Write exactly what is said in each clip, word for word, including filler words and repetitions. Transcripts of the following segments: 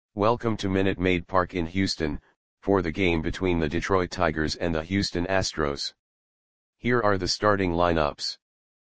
Welcome to Minute Maid Park in Houston, for the game between the Detroit Tigers and the Houston Astros. Here are the starting lineups.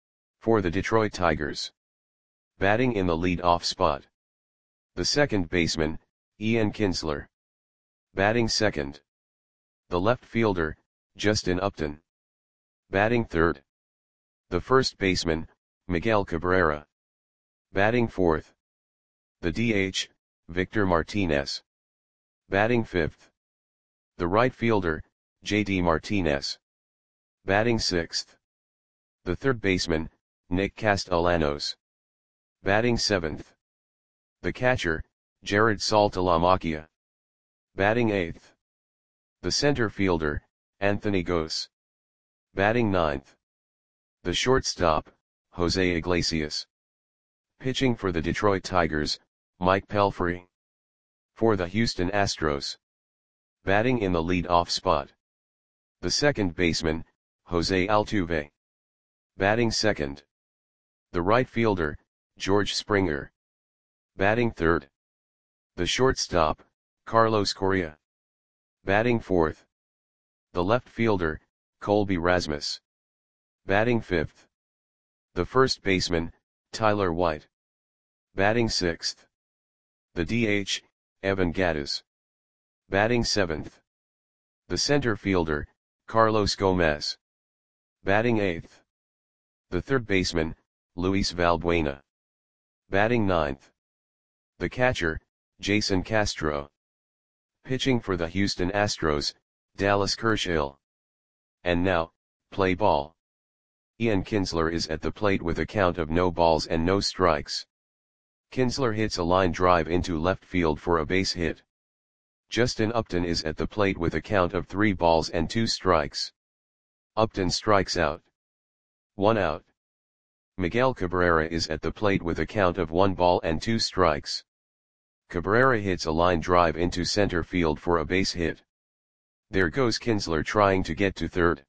For the Detroit Tigers. Batting in the lead-off spot. The second baseman, Ian Kinsler. Batting second. The left fielder, Justin Upton. Batting third. The first baseman, Miguel Cabrera. Batting fourth. The D H, Victor Martinez. Batting fifth. The right fielder, J D Martinez. Batting sixth. The third baseman, Nick Castellanos. Batting seventh. The catcher, Jared Saltalamacchia. Batting eighth. The center fielder, Anthony Gose. Batting ninth. The shortstop, Jose Iglesias. Pitching for the Detroit Tigers, Mike Pelfrey. For the Houston Astros. Batting in the lead-off spot. The second baseman, Jose Altuve. Batting second. The right fielder, George Springer. Batting third. The shortstop, Carlos Correa. Batting fourth. The left fielder, Colby Rasmus. Batting fifth. The first baseman, Tyler White. Batting sixth. The D H, Evan Gattis. Batting seventh. The center fielder, Carlos Gomez. Batting eighth. The third baseman, Luis Valbuena. Batting ninth. The catcher, Jason Castro. Pitching for the Houston Astros, Dallas Kershaw. And now, play ball. Ian Kinsler is at the plate with a count of no balls and no strikes. Kinsler hits a line drive into left field for a base hit. Justin Upton is at the plate with a count of three balls and two strikes. Upton strikes out. One out. Miguel Cabrera is at the plate with a count of one ball and two strikes. Cabrera hits a line drive into center field for a base hit. There goes Kinsler trying to get to third.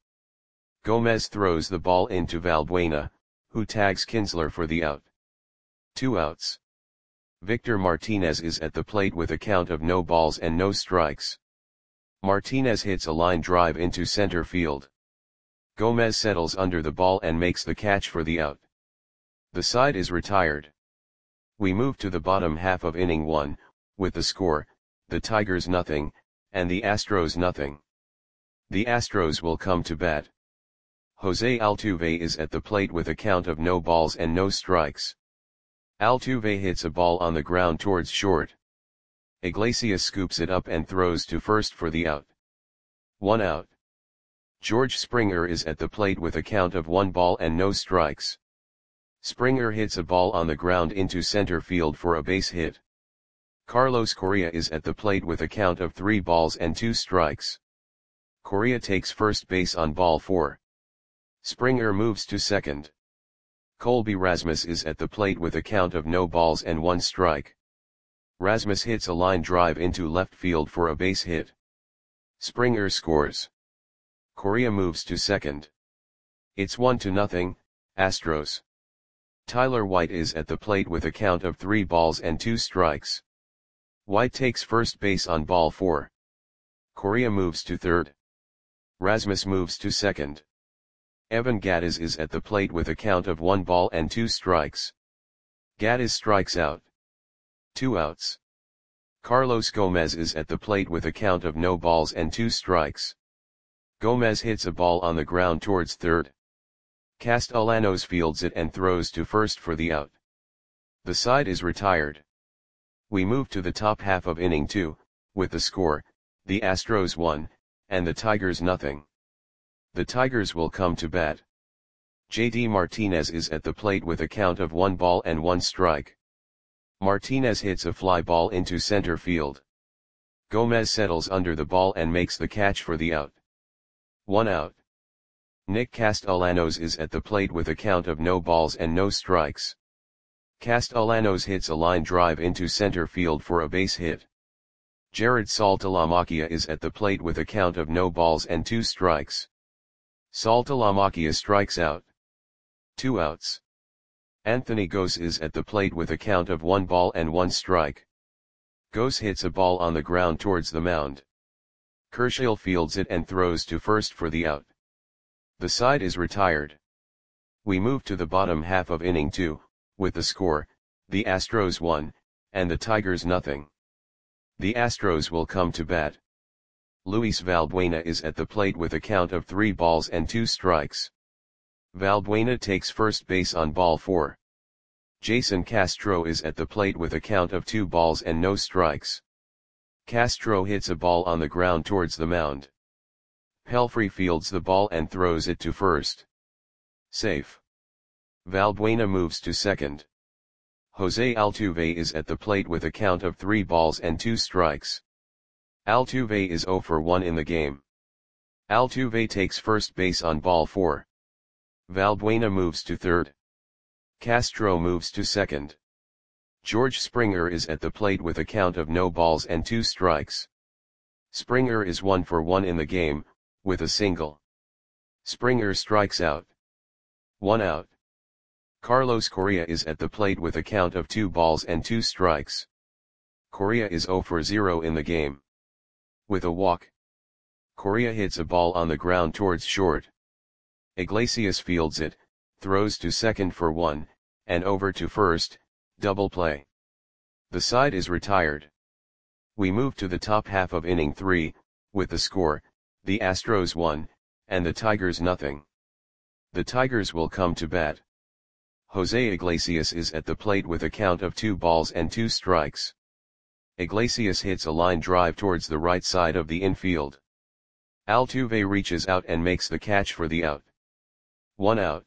Gomez throws the ball into Valbuena, who tags Kinsler for the out. Two outs. Victor Martinez is at the plate with a count of no balls and no strikes. Martinez hits a line drive into center field. Gomez settles under the ball and makes the catch for the out. The side is retired. We move to the bottom half of inning one, with the score, the Tigers nothing, and the Astros nothing. The Astros will come to bat. Jose Altuve is at the plate with a count of no balls and no strikes. Altuve hits a ball on the ground towards short. Iglesias scoops it up and throws to first for the out. One out. George Springer is at the plate with a count of one ball and no strikes. Springer hits a ball on the ground into center field for a base hit. Carlos Correa is at the plate with a count of three balls and two strikes. Correa takes first base on ball four. Springer moves to second. Colby Rasmus is at the plate with a count of no balls and one strike. Rasmus hits a line drive into left field for a base hit. Springer scores. Correa moves to second. It's one to nothing, Astros. Tyler White is at the plate with a count of three balls and two strikes. White takes first base on ball four. Correa moves to third. Rasmus moves to second. Evan Gattis is at the plate with a count of one ball and two strikes. Gattis strikes out. Two outs. Carlos Gomez is at the plate with a count of no balls and two strikes. Gomez hits a ball on the ground towards third. Castellanos fields it and throws to first for the out. The side is retired. We move to the top half of inning two, with the score, the Astros one, and the Tigers nothing. The Tigers will come to bat. J D Martinez is at the plate with a count of one ball and one strike. Martinez hits a fly ball into center field. Gomez settles under the ball and makes the catch for the out. One out. Nick Castellanos is at the plate with a count of no balls and no strikes. Castellanos hits a line drive into center field for a base hit. Jared Saltalamacchia is at the plate with a count of no balls and two strikes. Saltalamacchia strikes out. Two outs. Anthony Gose is at the plate with a count of one ball and one strike. Gose hits a ball on the ground towards the mound. Kershaw fields it and throws to first for the out. The side is retired. We move to the bottom half of inning two, with the score, the Astros one, and the Tigers nothing. The Astros will come to bat. Luis Valbuena is at the plate with a count of three balls and two strikes. Valbuena takes first base on ball four. Jason Castro is at the plate with a count of two balls and no strikes. Castro hits a ball on the ground towards the mound. Pelfrey fields the ball and throws it to first. Safe. Valbuena moves to second. Jose Altuve is at the plate with a count of three balls and two strikes. Altuve is zero for one in the game. Altuve takes first base on ball four. Valbuena moves to third. Castro moves to second. George Springer is at the plate with a count of no balls and two strikes. Springer is one for one in the game, with a single. Springer strikes out. One out. Carlos Correa is at the plate with a count of two balls and two strikes. Correa is zero for zero in the game. With a walk. Correa hits a ball on the ground towards short. Iglesias fields it, throws to second for one, and over to first, double play. The side is retired. We move to the top half of inning three, with the score, the Astros one, and the Tigers nothing. The Tigers will come to bat. Jose Iglesias is at the plate with a count of two balls and two strikes. Iglesias hits a line drive towards the right side of the infield. Altuve reaches out and makes the catch for the out. One out.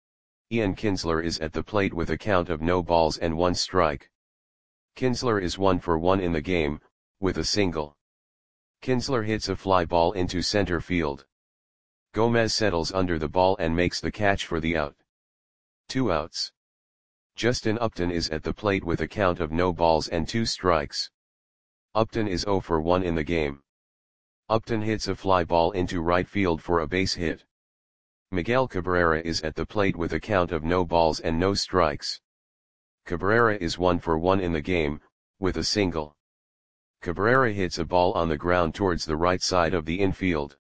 Ian Kinsler is at the plate with a count of no balls and one strike. Kinsler is one for one in the game, with a single. Kinsler hits a fly ball into center field. Gomez settles under the ball and makes the catch for the out. Two outs. Justin Upton is at the plate with a count of no balls and two strikes. Upton is zero for one in the game. Upton hits a fly ball into right field for a base hit. Miguel Cabrera is at the plate with a count of no balls and no strikes. Cabrera is one for one in the game, with a single. Cabrera hits a ball on the ground towards the right side of the infield.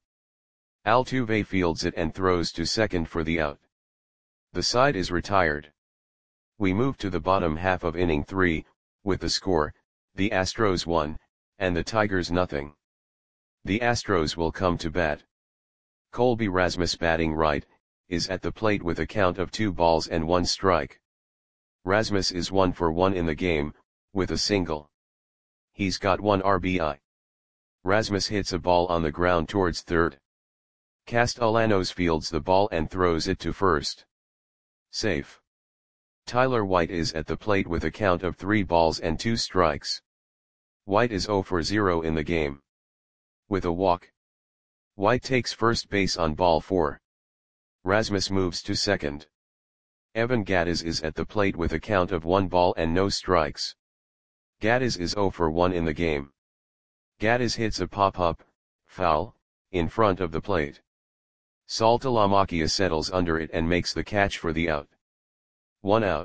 Altuve fields it and throws to second for the out. The side is retired. We move to the bottom half of inning three, with the score, the Astros one, and the Tigers nothing. The Astros will come to bat. Colby Rasmus batting right, is at the plate with a count of two balls and one strike. Rasmus is one for one in the game, with a single. He's got one R B I. Rasmus hits a ball on the ground towards third. Castellanos fields the ball and throws it to first. Safe. Tyler White is at the plate with a count of three balls and two strikes. White is zero for zero in the game. With a walk. White takes first base on ball four. Rasmus moves to second. Evan Gattis is at the plate with a count of one ball and no strikes. Gattis is zero for one in the game. Gattis hits a pop-up, foul, in front of the plate. Saltalamacchia settles under it and makes the catch for the out. One out.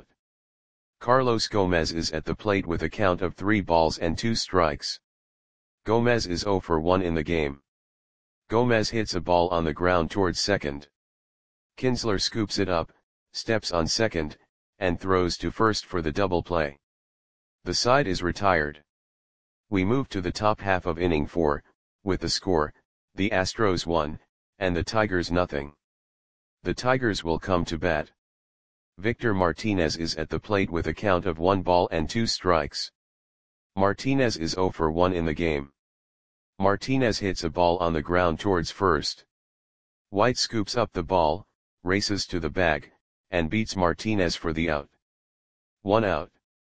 Carlos Gomez is at the plate with a count of three balls and two strikes. Gomez is zero for one in the game. Gomez hits a ball on the ground towards second. Kinsler scoops it up, steps on second, and throws to first for the double play. The side is retired. We move to the top half of inning four, with the score, the Astros one, and the Tigers nothing. The Tigers will come to bat. Victor Martinez is at the plate with a count of one ball and two strikes. Martinez is zero for one in the game. Martinez hits a ball on the ground towards first. White scoops up the ball, races to the bag, and beats Martinez for the out. One out.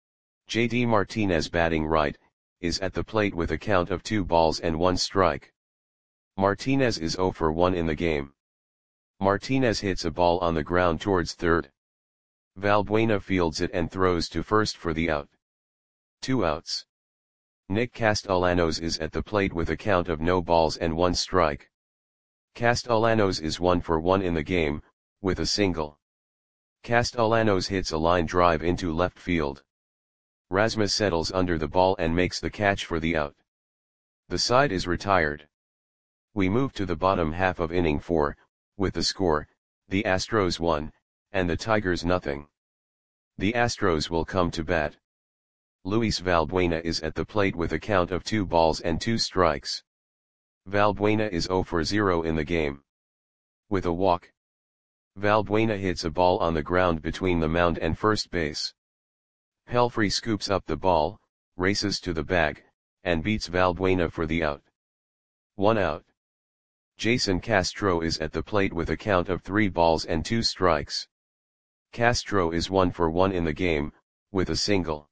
J D Martinez batting right, is at the plate with a count of two balls and one strike. Martinez is zero for one in the game. Martinez hits a ball on the ground towards third. Valbuena fields it and throws to first for the out. Two outs. Nick Castellanos is at the plate with a count of no balls and one strike. Castellanos is one for one in the game, with a single. Castellanos hits a line drive into left field. Rasmus settles under the ball and makes the catch for the out. The side is retired. We move to the bottom half of inning four, with the score, the Astros one, and the Tigers nothing. The Astros will come to bat. Luis Valbuena is at the plate with a count of two balls and two strikes. Valbuena is zero for zero in the game. With a walk, Valbuena hits a ball on the ground between the mound and first base. Pelfrey scoops up the ball, races to the bag, and beats Valbuena for the out. One out. Jason Castro is at the plate with a count of three balls and two strikes. Castro is one for one in the game, with a single.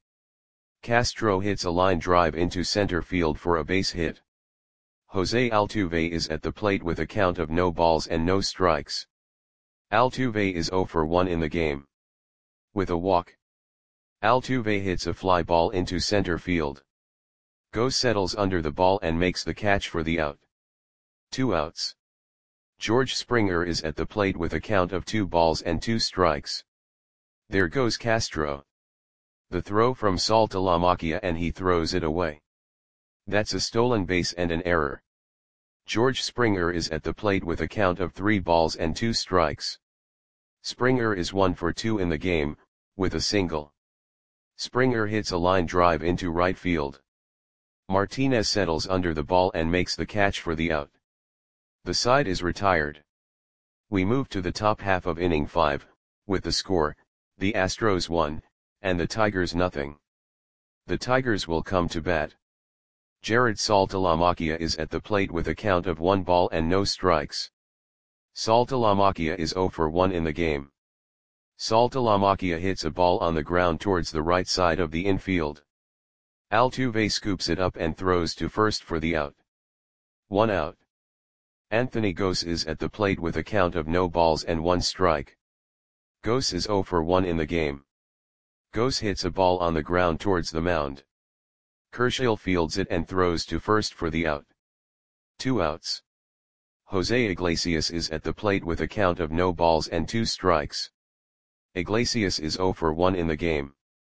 Castro hits a line drive into center field for a base hit. Jose Altuve is at the plate with a count of no balls and no strikes. Altuve is zero for one in the game. With a walk, Altuve hits a fly ball into center field. Goes settles under the ball and makes the catch for the out. Two outs. George Springer is at the plate with a count of two balls and two strikes. There goes Castro. The throw from Saltalamacchia and he throws it away. That's a stolen base and an error. George Springer is at the plate with a count of three balls and two strikes. Springer is one for two in the game, with a single. Springer hits a line drive into right field. Martinez settles under the ball and makes the catch for the out. The side is retired. We move to the top half of inning five, with the score, the Astros one, and the Tigers nothing. The Tigers will come to bat. Jared Saltalamacchia is at the plate with a count of one ball and no strikes. Saltalamacchia is zero for one in the game. Saltalamacchia hits a ball on the ground towards the right side of the infield. Altuve scoops it up and throws to first for the out. One out. Anthony Gose is at the plate with a count of no balls and one strike. Gose is zero for one in the game. Gose hits a ball on the ground towards the mound. Kershaw fields it and throws to first for the out. Two outs. Jose Iglesias is at the plate with a count of no balls and two strikes. Iglesias is zero for one in the game.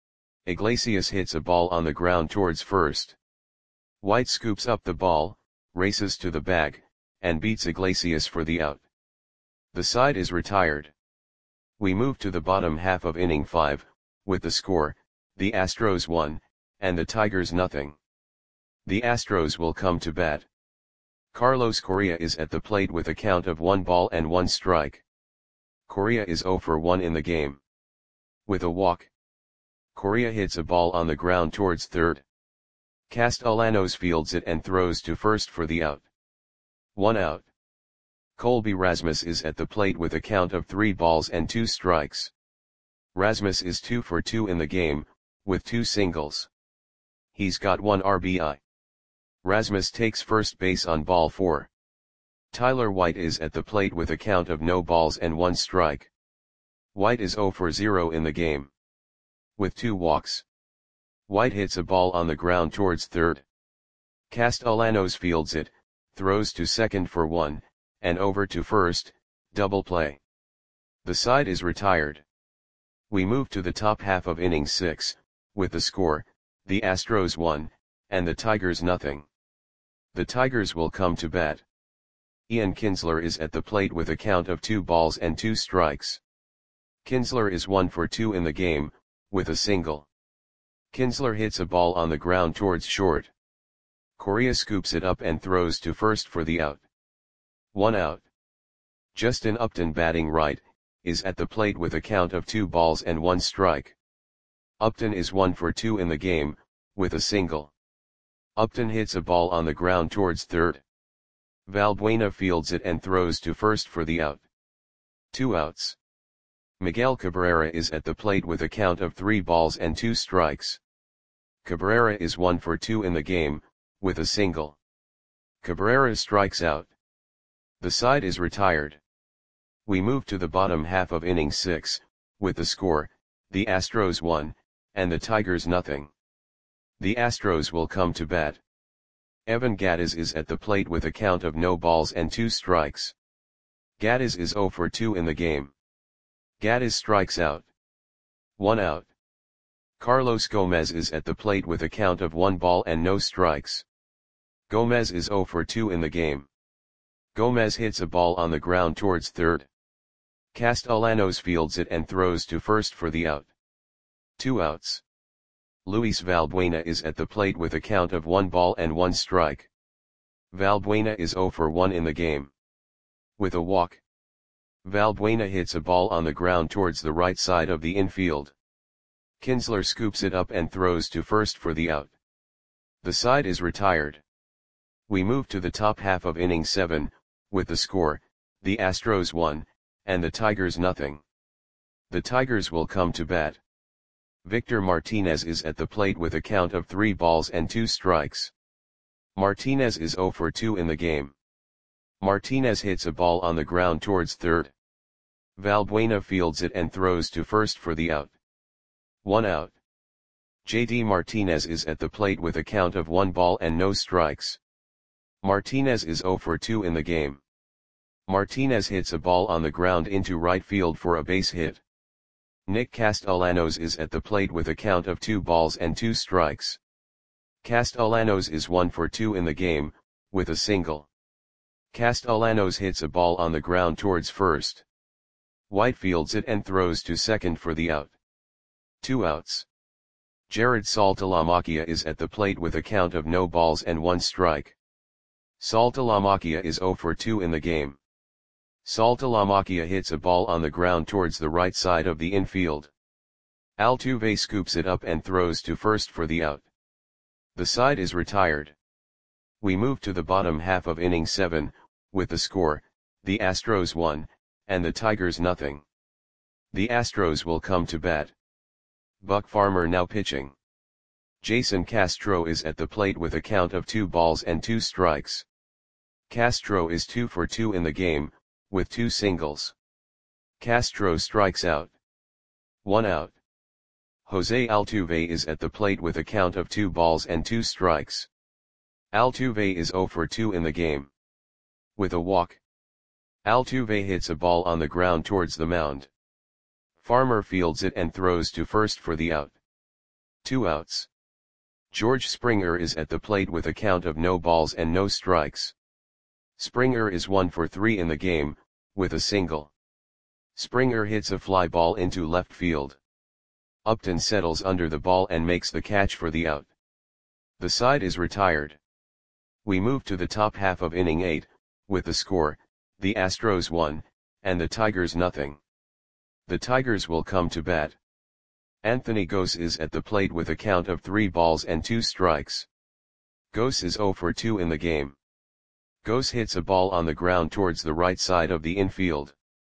Iglesias hits a ball on the ground towards first. White scoops up the ball, races to the bag, and beats Iglesias for the out. The side is retired. We move to the bottom half of inning five, with the score, the Astros one, and the Tigers nothing. The Astros will come to bat. Carlos Correa is at the plate with a count of one ball and one strike. Correa is zero for one in the game. With a walk, Correa hits a ball on the ground towards third. Castellanos fields it and throws to first for the out. One out. Colby Rasmus is at the plate with a count of three balls and two strikes. Rasmus is two for two in the game, with two singles. He's got one R B I. Rasmus takes first base on ball four. Tyler White is at the plate with a count of no balls and one strike. White is zero for zero in the game. With two walks, White hits a ball on the ground towards third. Castellanos fields it, throws to second for one, and over to first, double play. The side is retired. We move to the top half of inning six, with the score, the Astros one, and the Tigers nothing. The Tigers will come to bat. Ian Kinsler is at the plate with a count of two balls and two strikes. Kinsler is one for two in the game, with a single. Kinsler hits a ball on the ground towards short. Correa scoops it up and throws to first for the out. One out. Justin Upton, batting right, is at the plate with a count of two balls and one strike. Upton is one for two in the game, with a single. Upton hits a ball on the ground towards third. Valbuena fields it and throws to first for the out. Two outs. Miguel Cabrera is at the plate with a count of three balls and two strikes. Cabrera is one for two in the game, with a single. Cabrera strikes out. The side is retired. We move to the bottom half of inning six, with the score, the Astros one, and the Tigers nothing. The Astros will come to bat. Evan Gattis is at the plate with a count of no balls and two strikes. Gattis is zero for two in the game. Gattis strikes out. One out. Carlos Gomez is at the plate with a count of one ball and no strikes. Gomez is zero for two in the game. Gomez hits a ball on the ground towards third. Castellanos fields it and throws to first for the out. Two outs. Luis Valbuena is at the plate with a count of one ball and one strike. Valbuena is zero for one in the game. With a walk. Valbuena hits a ball on the ground towards the right side of the infield. Kinsler scoops it up and throws to first for the out. The side is retired. We move to the top half of inning seven, with the score, the Astros one, and the Tigers nothing. The Tigers will come to bat. Victor Martinez is at the plate with a count of three balls and two strikes. Martinez is zero for two in the game. Martinez hits a ball on the ground towards third. Valbuena fields it and throws to first for the out. One out. J D Martinez is at the plate with a count of one ball and no strikes. Martinez is zero for two in the game. Martinez hits a ball on the ground into right field for a base hit. Nick Castellanos is at the plate with a count of two balls and two strikes. Castellanos is one for two in the game, with a single. Castellanos hits a ball on the ground towards first. White fields it and throws to second for the out. Two outs. Jared Saltalamacchia is at the plate with a count of no balls and one strike. Saltalamacchia is zero for two in the game. Saltalamacchia hits a ball on the ground towards the right side of the infield. Altuve scoops it up and throws to first for the out. The side is retired. We move to the bottom half of inning seven, with the score, the Astros one, and the Tigers nothing. The Astros will come to bat. Buck Farmer now pitching. Jason Castro is at the plate with a count of two balls and two strikes. Castro is two for two in the game, with two singles. Castro strikes out. One out. Jose Altuve is at the plate with a count of two balls and two strikes. Altuve is zero for two in the game. With a walk. Altuve hits a ball on the ground towards the mound. Farmer fields it and throws to first for the out. Two outs. George Springer is at the plate with a count of no balls and no strikes. Springer is one for three in the game, with a single. Springer hits a fly ball into left field. Upton settles under the ball and makes the catch for the out. The side is retired. We move to the top half of inning eight, with the score, the Astros one, and the Tigers nothing. The Tigers will come to bat. Anthony Gose is at the plate with a count of three balls and two strikes. Gose is zero for two in the game. Gose hits a ball on the ground towards the right side of the infield.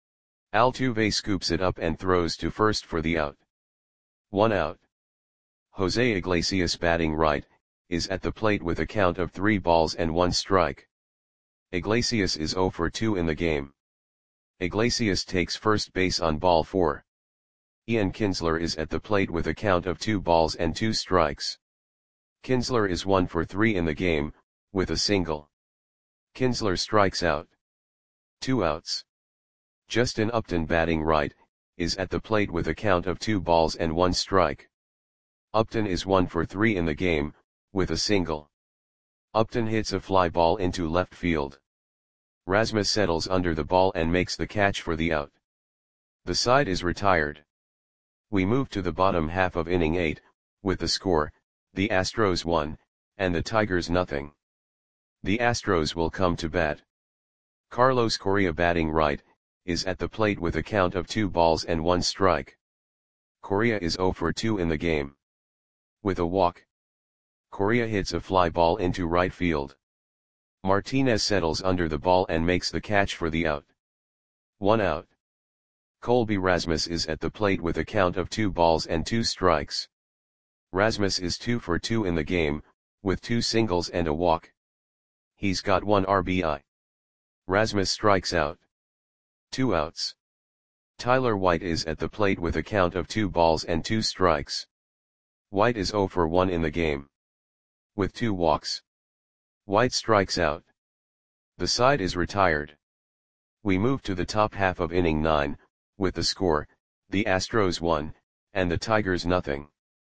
Altuve scoops it up and throws to first for the out. One out. Jose Iglesias batting right, is at the plate with a count of three balls and one strike. Iglesias is zero for two in the game. Iglesias takes first base on ball four. Ian Kinsler is at the plate with a count of two balls and two strikes. Kinsler is one for three in the game, with a single. Kinsler strikes out. Two outs. Justin Upton batting right, is at the plate with a count of two balls and one strike. Upton is one for three in the game, with a single. Upton hits a fly ball into left field. Rasmus settles under the ball and makes the catch for the out. The side is retired. We move to the bottom half of inning eight, with the score, the Astros one, and the Tigers nothing. The Astros will come to bat. Carlos Correa batting right, is at the plate with a count of two balls and one strike. Correa is zero for two in the game. With a walk. Correa hits a fly ball into right field. Martinez settles under the ball and makes the catch for the out. One out. Colby Rasmus is at the plate with a count of two balls and two strikes. Rasmus is two for two in the game, with two singles and a walk. He's got one R B I. Rasmus strikes out. Two outs. Tyler White is at the plate with a count of two balls and two strikes. White is zero for one in the game. With two walks. White strikes out. The side is retired. We move to the top half of inning nine, with the score, the Astros one, and the Tigers nothing.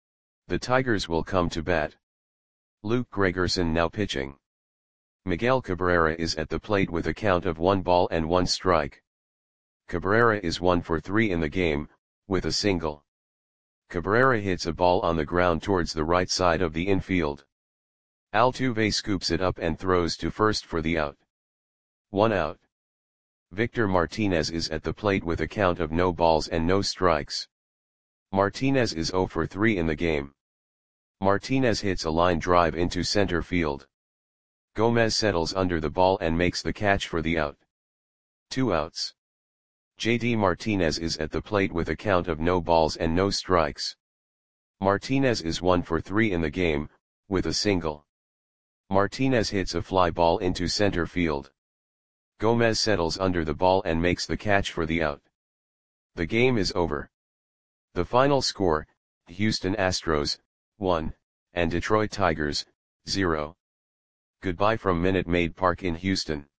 The Tigers will come to bat. Luke Gregerson now pitching. Miguel Cabrera is at the plate with a count of one ball and one strike. Cabrera is one for three in the game, with a single. Cabrera hits a ball on the ground towards the right side of the infield. Altuve scoops it up and throws to first for the out. One out. Victor Martinez is at the plate with a count of no balls and no strikes. Martinez is zero for three in the game. Martinez hits a line drive into center field. Gomez settles under the ball and makes the catch for the out. Two outs. J D Martinez is at the plate with a count of no balls and no strikes. Martinez is one for three in the game, with a single. Martinez hits a fly ball into center field. Gomez settles under the ball and makes the catch for the out. The game is over. The final score, Houston Astros, one, and Detroit Tigers, zero. Goodbye from Minute Maid Park in Houston.